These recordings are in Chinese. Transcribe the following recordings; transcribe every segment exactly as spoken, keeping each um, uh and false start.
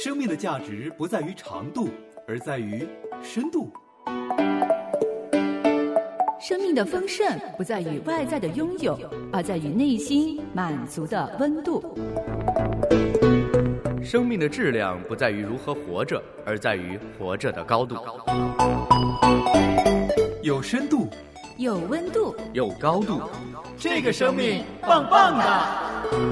生命的价值不在于长度，而在于深度。 生命的丰盛不在于外在的拥有，而在于内心满足的温度。 生命的质量不在于如何活着，而在于活着的高度。 有深度， 有温度， 有高度， 这个生命棒棒的。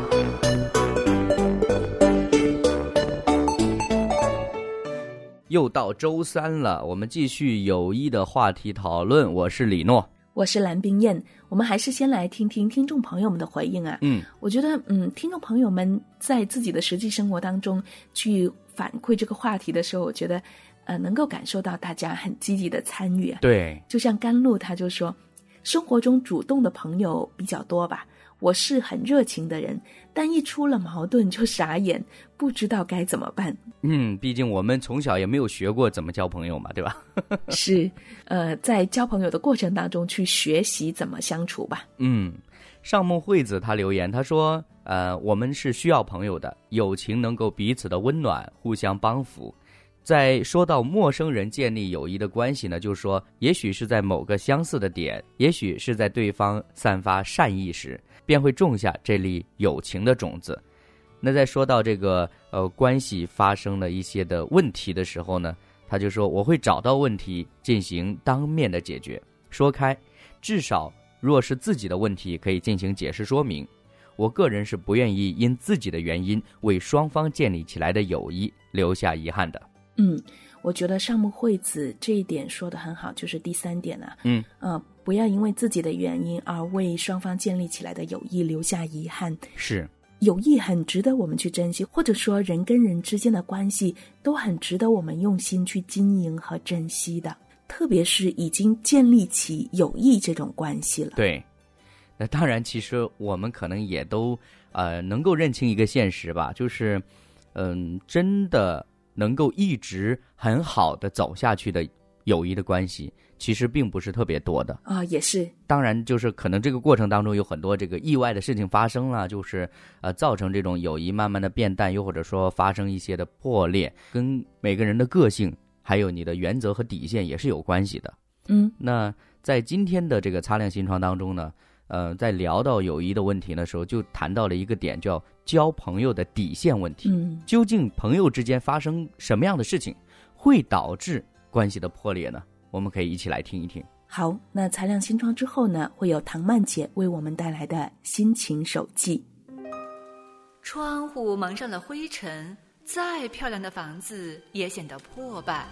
又到周三了，我们继续友谊的话题讨论。我是李诺， 我是蓝冰燕。我们还是先来听听听众朋友们的回应啊。 嗯， 我觉得，嗯，听众朋友们在自己的实际生活当中去反馈这个话题的时候，我觉得，呃，能够感受到大家很积极的参与啊。 对， 就像甘露他就说，生活中主动的朋友比较多吧。我是很热情的人，但一出了矛盾就傻眼，不知道该怎么办。 嗯，毕竟我们从小也没有学过怎么交朋友嘛，对吧？ 是，呃，在交朋友的过程当中去学习怎么相处吧。 嗯，上梦惠子他留言，他说，呃，我们是需要朋友的，友情能够彼此的温暖，互相帮扶。在说到陌生人建立友谊的关系呢，就是说，也许是在某个相似的点，也许是在对方散发善意时，便会种下这粒友情的种子。那在说到这个呃关系发生了一些的问题的时候呢，他就说我会找到问题进行当面的解决，说开，至少若是自己的问题可以进行解释说明。我个人是不愿意因自己的原因为双方建立起来的友谊留下遗憾的。 嗯，我觉得上木惠子这一点说得很好，就是第三点啊， 嗯， 呃，不要因为自己的原因而为双方建立起来的友谊留下遗憾。 是， 友谊很值得我们去珍惜，或者说人跟人之间的关系都很值得我们用心去经营和珍惜的，特别是已经建立起友谊这种关系了。 对，那当然，其实我们可能也都呃能够认清一个现实吧，就是嗯、呃，真的能够一直很好的走下去的友谊的关系，其实并不是特别多的啊、哦，也是。 当然，就是可能这个过程当中有很多这个意外的事情发生了，就是呃造成这种友谊慢慢的变淡，又或者说发生一些的破裂，跟每个人的个性还有你的原则和底线也是有关系的。 嗯， 那在今天的这个擦亮心窗当中呢，呃，在聊到友谊的问题的时候，就谈到了一个点，叫交朋友的底线问题。 嗯， 究竟朋友之间发生什么样的事情会导致关系的破裂呢？我们可以一起来听一听。 好，那擦亮心窗之后呢，会有唐曼姐为我们带来的心情手记。 窗户蒙上了灰尘，再漂亮的房子也显得破败。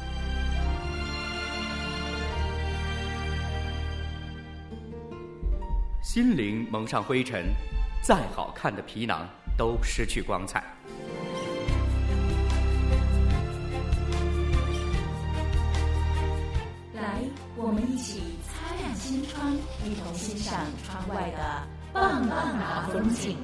心灵蒙上灰尘，再好看的皮囊都失去光彩。 来，我们一起擦亮心窗，一同欣赏窗外的棒棒糖风景。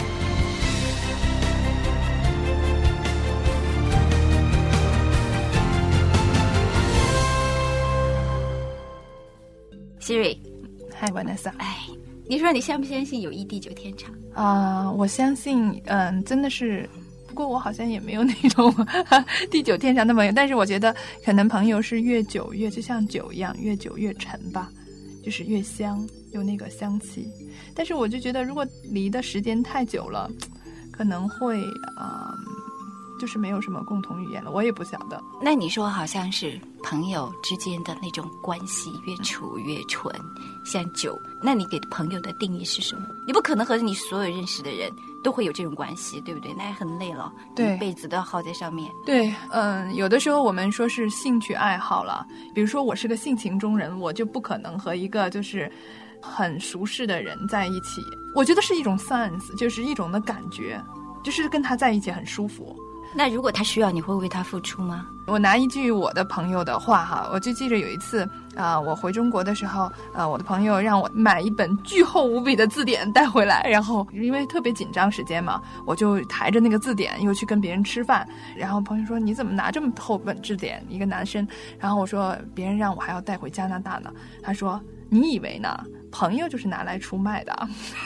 Siri， 嗨 Vanessa， 哎，你说你相不相信友谊地久天长啊、呃？我相信，嗯，真的是。不过我好像也没有那种地久天长的朋友，但是我觉得可能朋友是越久越就像酒一样，越久越沉吧，就是越香，有那个香气。但是我就觉得，如果离的时间太久了，可能会啊、呃，就是没有什么共同语言了。我也不晓得。 那你说好像是朋友之间的那种关系越处越纯，像酒。那你给朋友的定义是什么？你不可能和你所有认识的人都会有这种关系，对不对？那也很累了， 对， 一辈子都要耗在上面。 对，嗯，有的时候我们说是兴趣爱好了，比如说我是个性情中人，我就不可能和一个就是很熟识的人在一起。我觉得是一种 sense， 就是一种的感觉，就是跟他在一起很舒服。 那如果他需要，你会为他付出吗？ 我拿一句我的朋友的话哈，我就记着有一次啊、呃，我回中国的时候，呃，我的朋友让我买一本巨厚无比的字典带回来，然后因为特别紧张时间嘛，我就抬着那个字典又去跟别人吃饭，然后朋友说你怎么拿这么厚本字典？一个男生，然后我说别人让我还要带回加拿大呢，他说你以为呢？朋友就是拿来出卖的。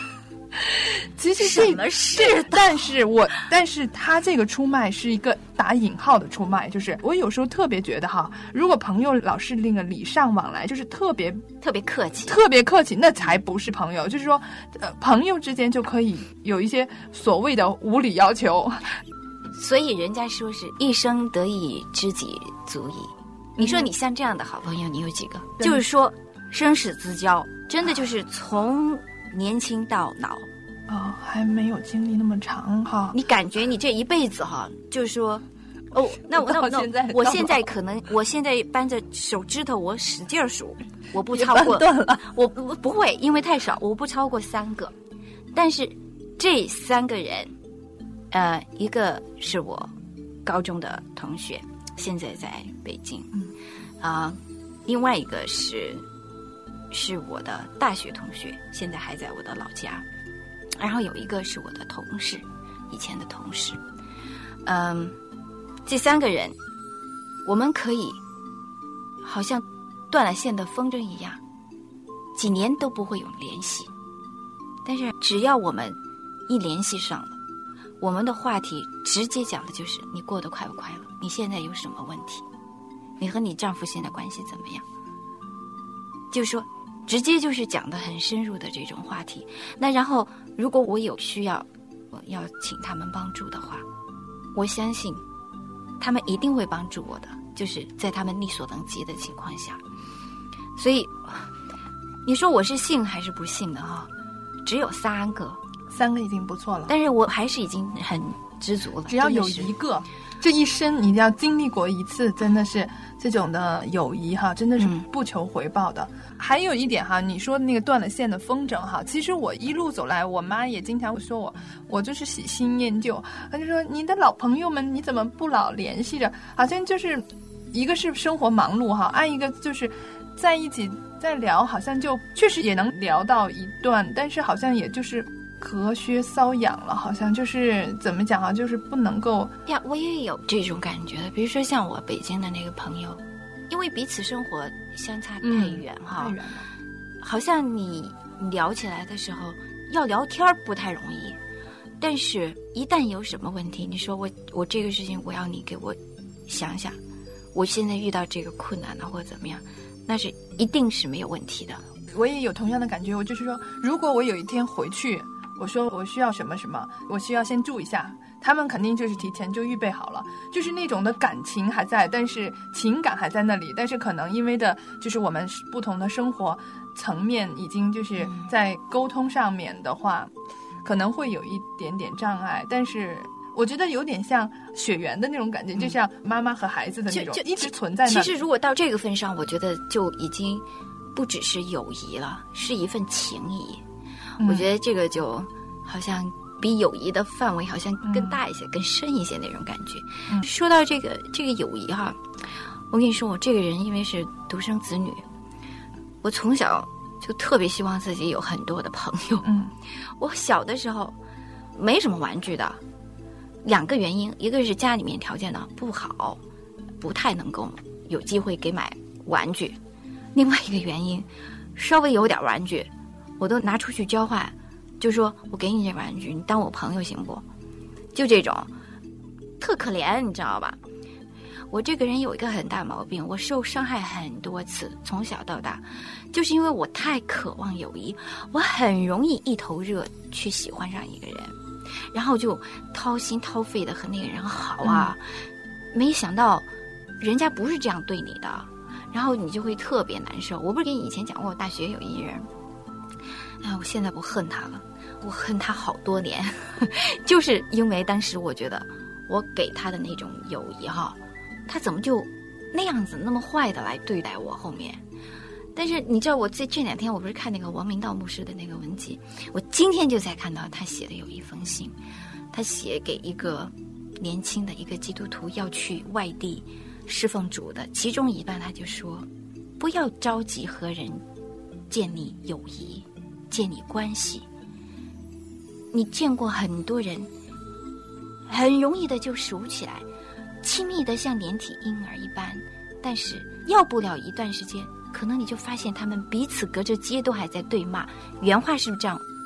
其实什么是？ 但是我，但是他这个出卖是一个打引号的出卖，就是我有时候特别觉得哈，如果朋友老是那个礼尚往来，就是特别特别客气， 特别客气，那才不是朋友。就是说，呃，朋友之间就可以有一些所谓的无理要求。 所以人家说是一生得一知己足矣。你说你像这样的好朋友，你有几个？ 嗯、 就是说生死之交，真的就是从年轻到老。 哦，还没有经历那么长哈。 你感觉你这一辈子哈，就是说，哦，那我那我那我现在可能，我现在扳着手指头，我使劲数，我不超过， 断了， 我不不会，因为太少，我不超过三个。但是这三个人，呃，一个是我高中的同学，现在在北京， 嗯， 啊、呃，另外一个是是我的大学同学，现在还在我的老家。然后有一个是我的同事，以前的同事，嗯，这三个人，我们可以好像断了线的风筝一样，几年都不会有联系。但是只要我们一联系上了，我们的话题直接讲的就是你过得快不快乐，你现在有什么问题，你和你丈夫现在关系怎么样，就是说直接就是讲的很深入的这种话题。那然后如果我有需要我要请他们帮助的话，我相信他们一定会帮助我的，就是在他们力所能及的情况下。所以你说我是信还是不信的哈？只有三个， 三个已经不错了， 但是我还是已经很知足了。 只要有一个，这一生你要经历过一次，真的是这种的友谊哈，真的是不求回报的。嗯、还有一点哈，你说那个断了线的风筝哈，其实我一路走来，我妈也经常会说我，我就是喜新厌旧，她就说你的老朋友们你怎么不老联系着？好像就是一个是生活忙碌哈，按一个就是在一起再聊，好像就确实也能聊到一段，但是好像也就是隔靴搔痒了，好像就是怎么讲啊，就是不能够呀。我也有这种感觉的，比如说像我北京的那个朋友，因为彼此生活相差太远哈、 嗯，太远了， 好像你聊起来的时候要聊天不太容易，但是一旦有什么问题，你说我我这个事情我要你给我想想，我现在遇到这个困难了或者怎么样，那是一定是没有问题的。 我也有同样的感觉，我就是说，如果我有一天回去，我说我需要什么什么，我需要先住一下，他们肯定就是提前就预备好了，就是那种的感情还在，但是情感还在那里，但是可能因为的就是我们不同的生活层面，已经就是在沟通上面的话，可能会有一点点障碍，但是我觉得有点像血缘的那种感觉，就像妈妈和孩子的那种，一直存在那。 其实如果到这个份上，我觉得就已经不只是友谊了，是一份情谊。嗯、我觉得这个就好像比友谊的范围好像更大一些、嗯、更深一些那种感觉。嗯、说到这个这个友谊哈，我跟你说，我这个人因为是独生子女，我从小就特别希望自己有很多的朋友。 嗯， 我小的时候没什么玩具的，两个原因，一个是家里面条件呢不好，不太能够有机会给买玩具。另外一个原因，稍微有点玩具我都拿出去交换，就说我给你这玩具你当我朋友行不，就这种特可怜，你知道吧。我这个人有一个很大毛病，我受伤害很多次，从小到大，就是因为我太渴望友谊，我很容易一头热去喜欢上一个人，然后就掏心掏肺的和那个人好啊、嗯、没想到人家不是这样对你的，然后你就会特别难受。我不是给你以前讲过，我大学有一人，哎，我现在不恨他了，我恨他好多年，就是因为当时我觉得我给他的那种友谊哈，他怎么就那样子那么坏的来对待我后面。但是你知道我这这两天我不是看那个王明道牧师的那个文集，我今天就才看到他写的有一封信，他写给一个年轻的一个基督徒要去外地侍奉主的，其中一段他就说，不要着急和人建立友谊建立关系，你见过很多人很容易的就熟起来，亲密的像连体婴儿一般，但是要不了一段时间，可能你就发现他们彼此隔着街都还在对骂。原话是这样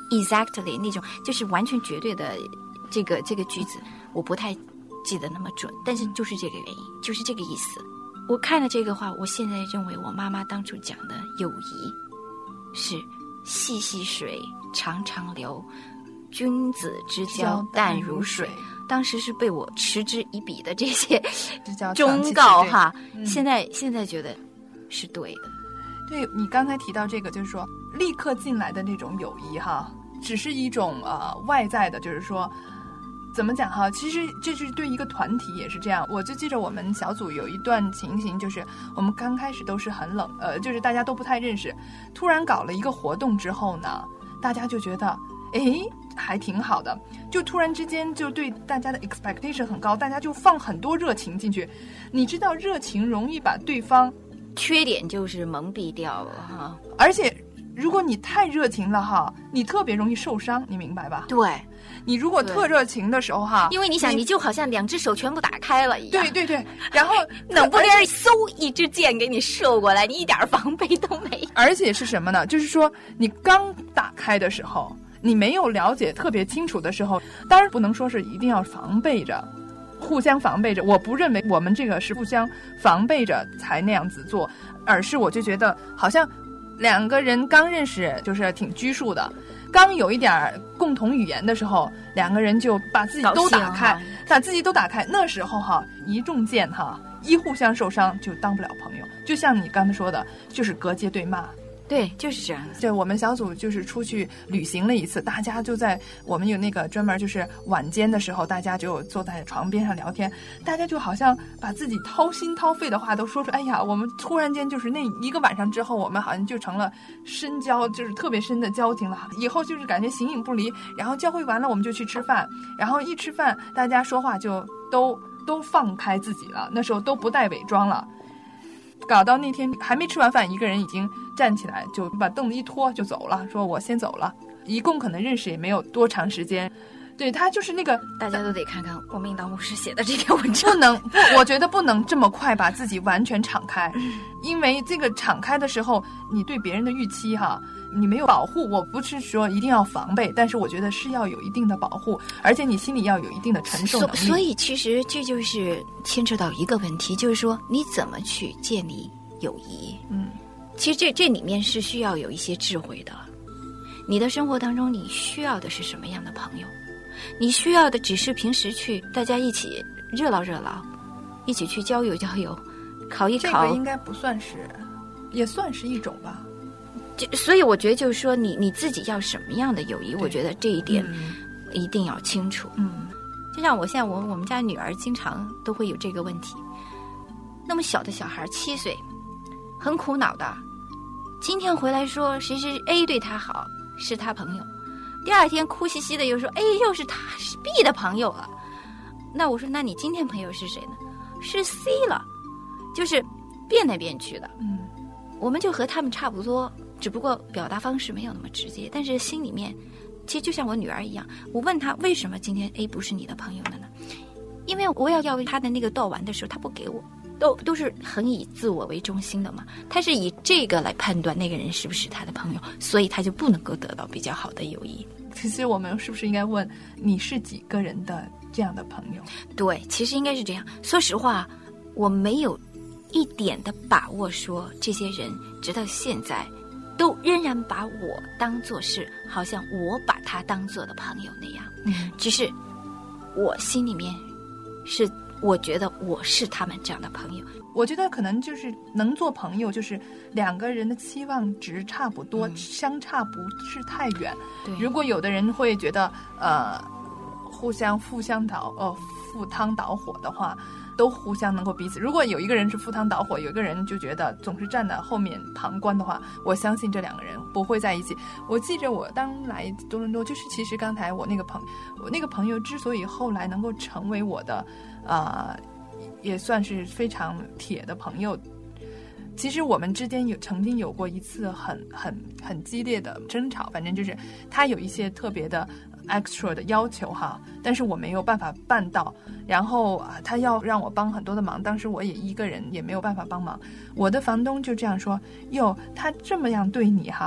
exactly 那种就是完全绝对的这个这个句子，我不太记得那么准，但是就是这个原因，就是这个意思。我看了这个话，我现在认为我妈妈当初讲的友谊是细细水长长流，君子之交淡如水。当时是被我嗤之以鼻的这些忠告哈，嗯、现在现在觉得是对的。 对，你刚才提到这个，就是说立刻进来的那种友谊哈，只是一种呃外在的，就是说怎么讲哈？其实这是对一个团体也是这样。我就记着我们小组有一段情形，就是我们刚开始都是很冷，呃，就是大家都不太认识，突然搞了一个活动之后呢，大家就觉得诶还挺好的，就突然之间就对大家的 expectation 很高，大家就放很多热情进去。你知道热情容易把对方缺点就是蒙蔽掉了哈， 而且如果你太热情了哈，你特别容易受伤，你明白吧？ 对， 你如果特热情的时候哈， 因为你想你, 你就好像两只手全部打开了一样， 对对对，然后冷不丁嗖一支箭给你射过来，你一点防备都没有。 而且是什么呢？就是说你刚打开的时候，你没有了解特别清楚的时候，当然不能说是一定要防备着，互相防备着。我不认为我们这个是互相防备着才那样子做，而是我就觉得好像两个人刚认识就是挺拘束的，刚有一点共同语言的时候，两个人就把自己都打开，啊、把自己都打开。那时候哈，一中箭哈，一互相受伤就当不了朋友。就像你刚才说的，就是隔街对骂。 对，就是这样。 对，我们小组就是出去旅行了一次，大家就在我们有那个专门就是晚间的时候，大家就坐在床边上聊天，大家就好像把自己掏心掏肺的话都说出。哎呀，我们突然间就是那一个晚上之后，我们好像就成了深交，就是特别深的交情了。以后就是感觉形影不离。然后交会完了，我们就去吃饭，然后一吃饭，大家说话就都都放开自己了，那时候都不带伪装了。搞到那天还没吃完饭，一个人已经站起来就把凳子一拖就走了，说我先走了。一共可能认识也没有多长时间。对，他就是那个大家都得看看我们引导牧师写的这篇文章， 不能不，我觉得不能这么快把自己完全敞开，因为这个敞开的时候，你对别人的预期哈，你没有保护。我不是说一定要防备，但是我觉得是要有一定的保护，而且你心里要有一定的承受能力。 所, 所以其实这就是牵扯到一个问题，就是说你怎么去建立友谊。 嗯， 其实这这里面是需要有一些智慧的。你的生活当中你需要的是什么样的朋友？你需要的只是平时去大家一起热闹热闹，一起去交友交友，考一考。 这个应该不算是，也算是一种吧。 就所以我觉得就是说你你自己要什么样的友谊，我觉得这一点一定要清楚。 嗯， 就像我现在我我们家女儿经常都会有这个问题，那么小的小孩七岁，很苦恼的，今天回来说谁谁 A 对他好，是他朋友。第二天哭兮兮的又说，哎，又是他是 B 的朋友了。那我说，那你今天朋友是谁呢？是 C 了，就是变来变去的。 嗯， 我们就和他们差不多，只不过表达方式没有那么直接，但是心里面，其实就像我女儿一样，我问她为什么今天 A 不是你的朋友了呢？因为我要要他的那个豆丸的时候，他不给我。都都是很以自我为中心的嘛，他是以这个来判断那个人是不是他的朋友，所以他就不能够得到比较好的友谊。 其实我们是不是应该问，你是几个人的这样的朋友？ 对，其实应该是这样。说实话，我没有一点的把握说这些人直到现在都仍然把我当作是好像我把他当作的朋友那样。 嗯， 只是我心里面是我觉得我是他们这样的朋友。 我觉得可能就是能做朋友，就是两个人的期望值差不多，嗯、相差不是太远。 对， 如果有的人会觉得呃互相互相导呃赴汤蹈火的话，都互相能够彼此。如果有一个人是赴汤蹈火，有一个人就觉得总是站在后面旁观的话，我相信这两个人不会在一起。我记着我当来多伦多，就是其实刚才我那个朋我那个朋友之所以后来能够成为我的呃也算是非常铁的朋友，其实我们之间有曾经有过一次很很很激烈的争吵，反正就是他有一些特别的 extra 的要求哈，但是我没有办法办到，然后啊他要让我帮很多的忙，当时我也一个人也没有办法帮忙。我的房东就这样说，哟，他这么样对你哈，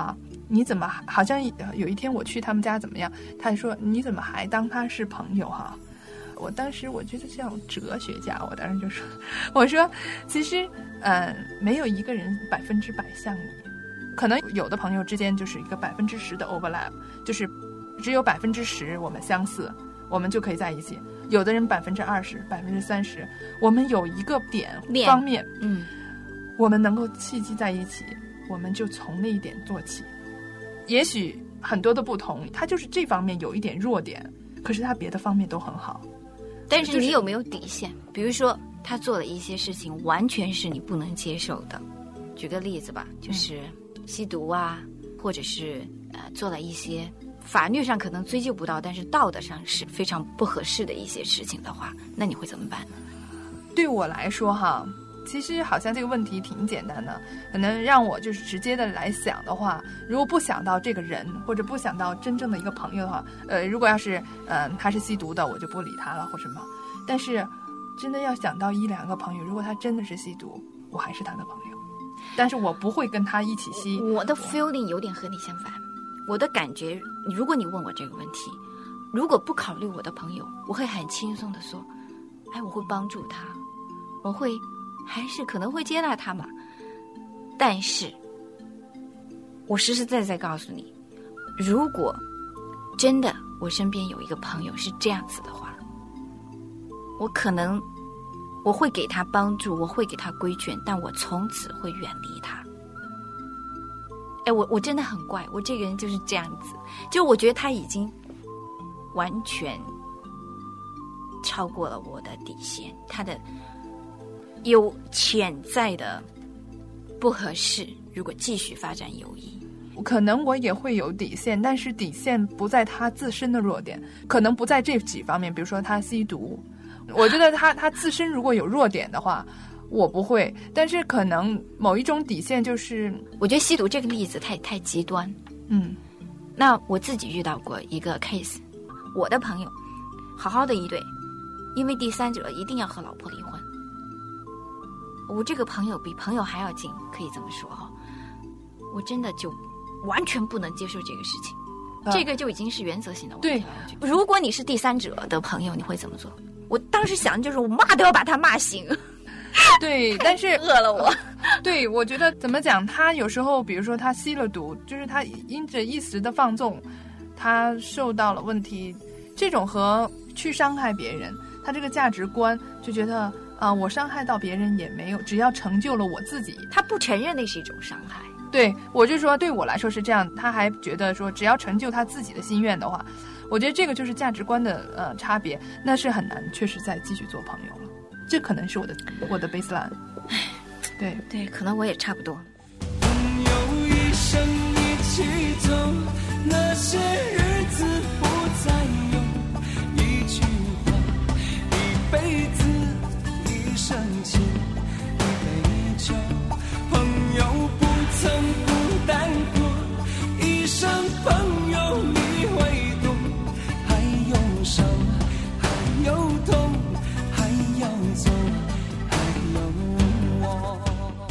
你怎么好像有一天我去他们家怎么样，他说你怎么还当他是朋友哈？我当时我觉得像哲学家，我当时就说，我说其实嗯，没有一个人百分之百像你，可能有的朋友之间就是一个百分之十的 overlap， 就是只有百分之十我们相似，我们就可以在一起。有的人百分之二十、百分之三十，我们有一个点方面， 嗯， 我们能够契机在一起，我们就从那一点做起。也许很多的不同，他就是这方面有一点弱点，可是他别的方面都很好。 但是你有没有底线？比如说他做了一些事情完全是你不能接受的，举个例子吧，就是吸毒啊，或者是呃做了一些法律上可能追究不到，但是道德上是非常不合适的一些事情的话，那你会怎么办呢？ 对我来说哈，其实好像这个问题挺简单的，可能让我就是直接的来想的话，如果不想到这个人，或者不想到真正的一个朋友的话，呃，如果要是嗯、呃、他是吸毒的，我就不理他了或什么。但是真的要想到一两个朋友，如果他真的是吸毒，我还是他的朋友，但是我不会跟他一起吸。 我的 feeling 有点和你相反，我的感觉，如果你问我这个问题，如果不考虑我的朋友，我会很轻松的说，哎，我会帮助他，我会还是可能会接纳他嘛。但是我实实在在告诉你，如果真的我身边有一个朋友是这样子的话，我可能我会给他帮助，我会给他规劝，但我从此会远离他。哎，我我真的很怪，我这个人就是这样子，就我觉得他已经完全超过了我的底线，他的有潜在的不合适，如果继续发展友谊， 可能我也会有底线，但是底线不在他自身的弱点，可能不在这几方面，比如说他吸毒，我觉得他他自身如果有弱点的话，我不会，但是可能某一种底线就是， 我觉得吸毒这个例子太太极端。 嗯， 那我自己遇到过一个 case， 我的朋友好好的一对，因为第三者一定要和老婆离婚。我这个朋友比朋友还要近，可以这么说哈。我真的就完全不能接受这个事情，啊、这个就已经是原则性的问题了。对，如果你是第三者的朋友，你会怎么做？我当时想就是我骂都要把他骂醒。 对，但是饿了我。 对，我觉得怎么讲，他有时候比如说他吸了毒，就是他因着一时的放纵，他受到了问题，这种和去伤害别人，他这个价值观就觉得啊、呃，我伤害到别人也没有，只要成就了我自己， 他不承认那是一种伤害。 对，我就说对我来说是这样，他还觉得说只要成就他自己的心愿的话，我觉得这个就是价值观的呃差别，那是很难确实再继续做朋友了。这可能是我的我的 baseline。对对，可能我也差不多。 朋友一生一起走，那些日子不再有，一句话，一辈子，一生情，一杯酒。朋友不曾孤单过，一生朋友你会懂，还有伤，还有痛，还要走，还有我。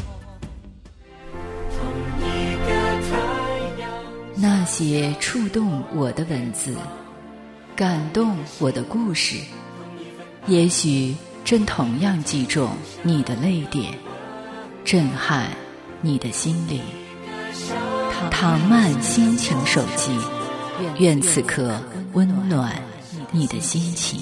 那些触动我的文字，感动我的故事，也许正同样击中你的泪点，震撼你的心灵。唐曼心情手记，愿此刻温暖你的心情。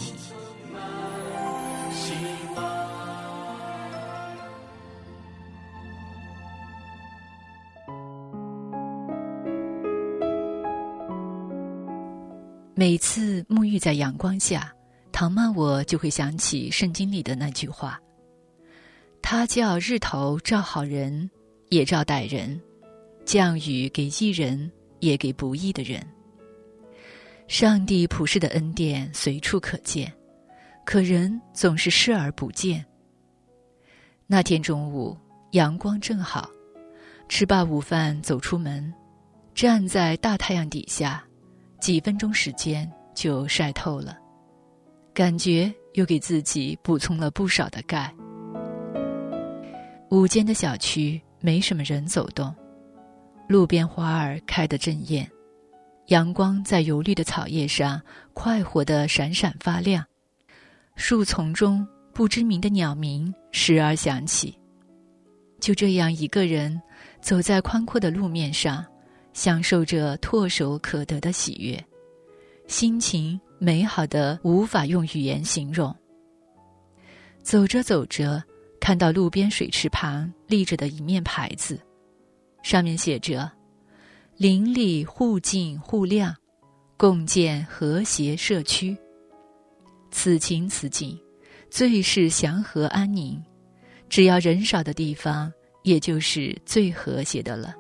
每次沐浴在阳光下，唐曼我就会想起圣经里的那句话，他叫日头照好人，也照歹人，降雨给义人，也给不义的人。上帝普世的恩典随处可见，可人总是视而不见。那天中午，阳光正好，吃罢午饭走出门，站在大太阳底下，几分钟时间就晒透了，感觉又给自己补充了不少的钙。午间的小区没什么人走动， 路边花儿开得正艳，阳光在油绿的草叶上快活地闪闪发亮，树丛中不知名的鸟鸣时而响起。就这样一个人走在宽阔的路面上，享受着唾手可得的喜悦，心情美好的无法用语言形容。走着走着，看到路边水池旁立着的一面牌子，上面写着邻里互敬互谅，共建和谐社区。此情此景，最是祥和安宁，只要人少的地方，也就是最和谐的了。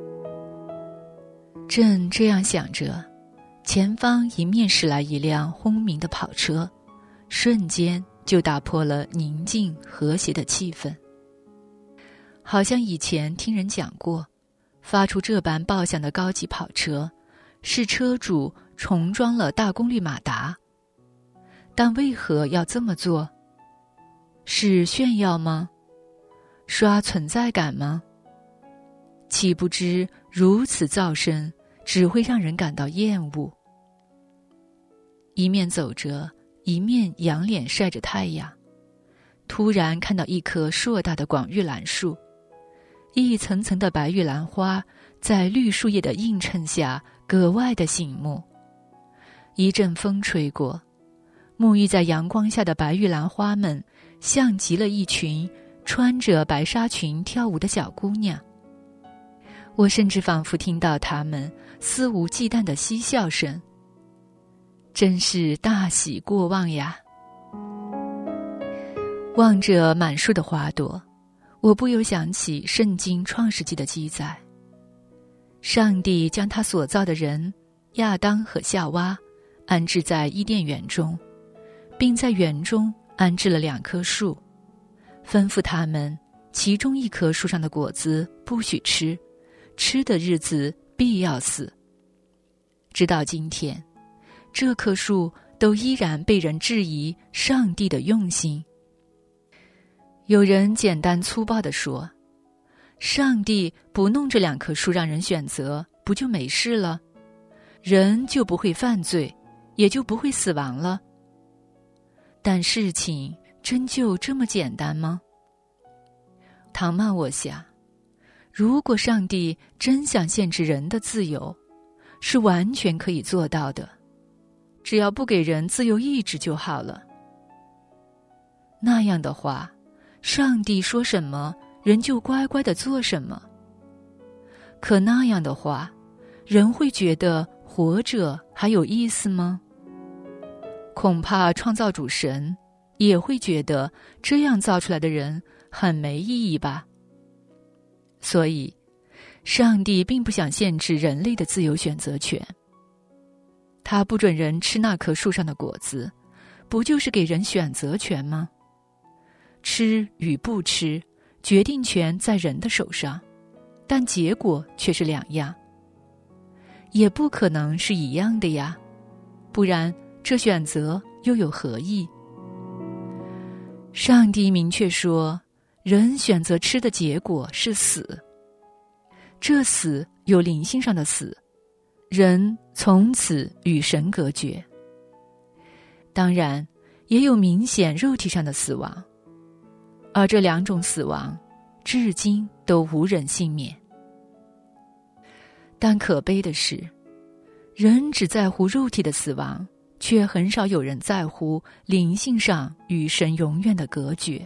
正这样想着，前方迎面驶来一辆轰鸣的跑车，瞬间就打破了宁静和谐的气氛。好像以前听人讲过，发出这般爆响的高级跑车，是车主重装了大功率马达。但为何要这么做？是炫耀吗？刷存在感吗？岂不知如此噪声只会让人感到厌恶。一面走着，一面仰脸晒着太阳，突然看到一棵硕大的广玉兰树，一层层的白玉兰花在绿树叶的映衬下格外的醒目。一阵风吹过，沐浴在阳光下的白玉兰花们像极了一群穿着白纱裙跳舞的小姑娘。我甚至仿佛听到她们肆无忌惮的嬉笑声，真是大喜过望呀！望着满树的花朵，我不由想起圣经创世纪的记载，上帝将他所造的人亚当和夏娃安置在伊甸园中，并在园中安置了两棵树，吩咐他们其中一棵树上的果子不许吃，吃的日子必要死。直到今天，这棵树都依然被人质疑上帝的用心。有人简单粗暴地说，上帝不弄这两棵树让人选择，不就没事了？人就不会犯罪，也就不会死亡了。但事情真就这么简单吗？唐曼我想，如果上帝真想限制人的自由，是完全可以做到的，只要不给人自由意志就好了。那样的话，上帝说什么，人就乖乖地做什么。可那样的话，人会觉得活着还有意思吗？恐怕创造主神也会觉得这样造出来的人很没意义吧。所以，上帝并不想限制人类的自由选择权。他不准人吃那棵树上的果子，不就是给人选择权吗？吃与不吃，决定权在人的手上，但结果却是两样。也不可能是一样的呀，不然这选择又有何意？上帝明确说，人选择吃的结果是死。这死有灵性上的死，人从此与神隔绝。当然，也有明显肉体上的死亡，而这两种死亡，至今都无人幸免。但可悲的是，人只在乎肉体的死亡，却很少有人在乎灵性上与神永远的隔绝。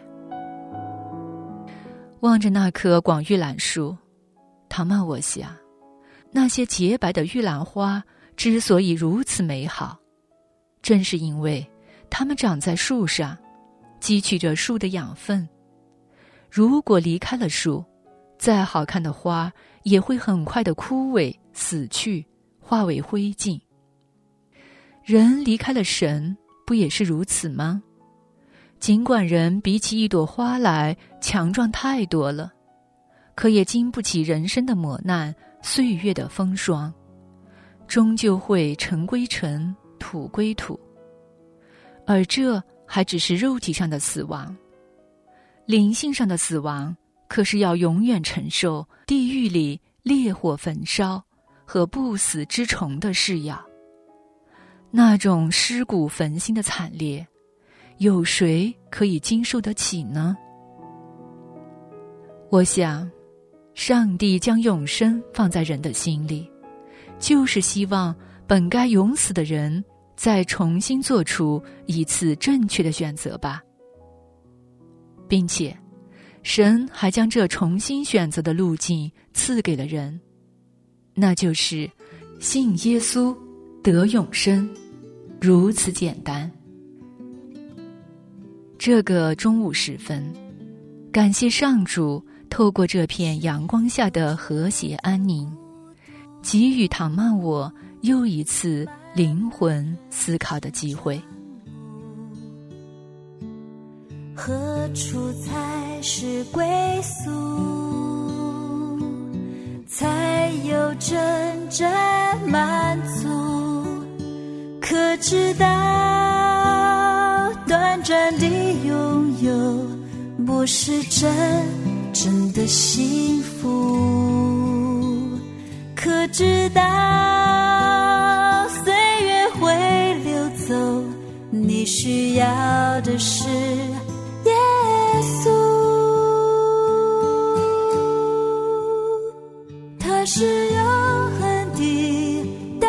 望着那棵广玉兰树，唐曼我想，那些洁白的玉兰花之所以如此美好，正是因为它们长在树上，汲取着树的养分。如果离开了树，再好看的花也会很快的枯萎死去，化为灰烬。人离开了神，不也是如此吗？尽管人比起一朵花来强壮太多了，可也经不起人生的磨难，岁月的风霜，终究会尘归尘，土归土。而这还只是肉体上的死亡，灵性上的死亡可是要永远承受地狱里烈火焚烧和不死之虫的噬咬。那种尸骨焚心的惨烈，有谁可以经受得起呢？我想，上帝将永生放在人的心里，就是希望本该永死的人再重新做出一次正确的选择吧。并且神还将这重新选择的路径赐给了人，那就是信耶稣得永生，如此简单。这个中午时分，感谢上主透过这片阳光下的和谐安宁，给予唐曼我又一次灵魂思考的机会。 何处才是归宿，才有真正满足？可知道短暂的拥有不是真正的幸福？可知道岁月会流走，你需要的是耶稣，他是永恒的道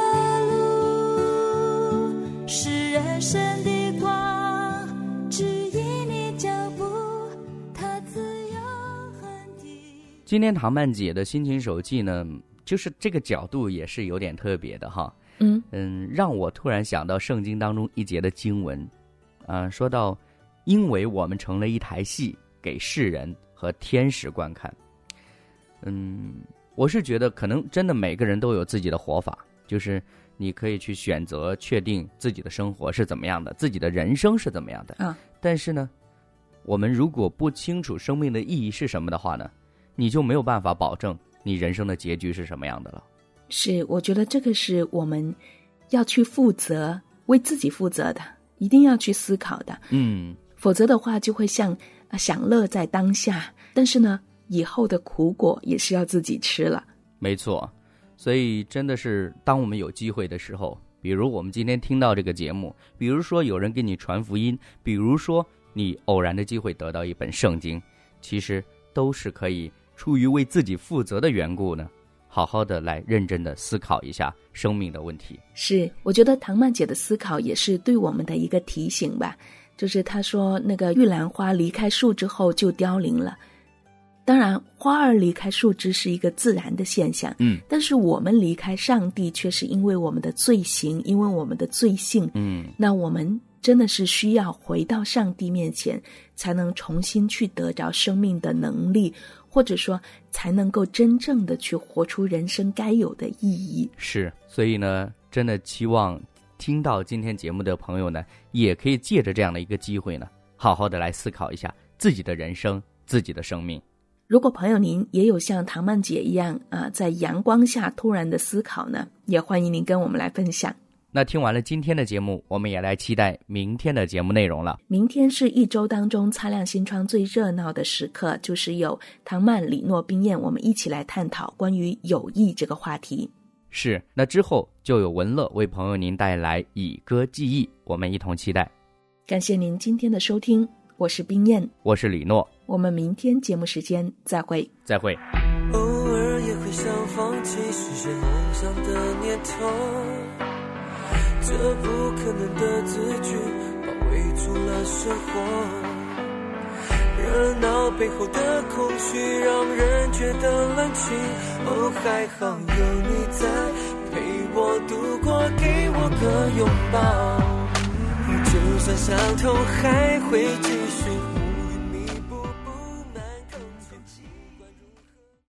路，是人生的光，指引你脚步，他自永恒的。 今天唐曼姐的心情手记呢，就是这个角度也是有点特别的哈。 嗯嗯，让我突然想到圣经当中一节的经文，啊、呃，说到因为我们成了一台戏，给世人和天使观看。嗯，我是觉得可能真的每个人都有自己的活法，就是你可以去选择确定自己的生活是怎么样的，自己的人生是怎么样的啊。 但是呢，我们如果不清楚生命的意义是什么的话呢，你就没有办法保证你人生的结局是什么样的了。 是，我觉得这个是我们要去负责，为自己负责的，一定要去思考的。 嗯， 否则的话就会像、呃、享乐在当下，但是呢以后的苦果也是要自己吃了。 没错，所以真的是当我们有机会的时候，比如我们今天听到这个节目，比如说有人给你传福音，比如说你偶然的机会得到一本圣经，其实都是可以出于为自己负责的缘故呢，好好的来认真的思考一下生命的问题。 是，我觉得唐曼姐的思考也是对我们的一个提醒吧，就是她说那个玉兰花离开树之后就凋零了，当然花儿离开树枝是一个自然的现象， 嗯， 但是我们离开上帝却是因为我们的罪行，因为我们的罪性， 嗯， 那我们真的是需要回到上帝面前，才能重新去得着生命的能力，或者说才能够真正的去活出人生该有的意义。 是，所以呢，真的期望听到今天节目的朋友呢，也可以借着这样的一个机会呢，好好的来思考一下自己的人生，自己的生命。 如果朋友您也有像唐曼姐一样啊、呃，在阳光下突然的思考呢，也欢迎您跟我们来分享。 那听完了今天的节目，我们也来期待明天的节目内容了。 明天是一周当中擦亮心窗最热闹的时刻，就是有唐曼、李诺、冰燕，我们一起来探讨关于友谊这个话题。 是，那之后就有文乐为朋友您带来以歌寄意，我们一同期待。 感谢您今天的收听，我是冰燕， 我是李诺， 我们明天节目时间再会。 再会。 偶尔也会想放弃实现梦想的念头，这不可能的字句包围住了生活，热闹背后的空虚让人觉得冷清。哦，还好有你在陪我度过，给我个拥抱，就算伤痛还会继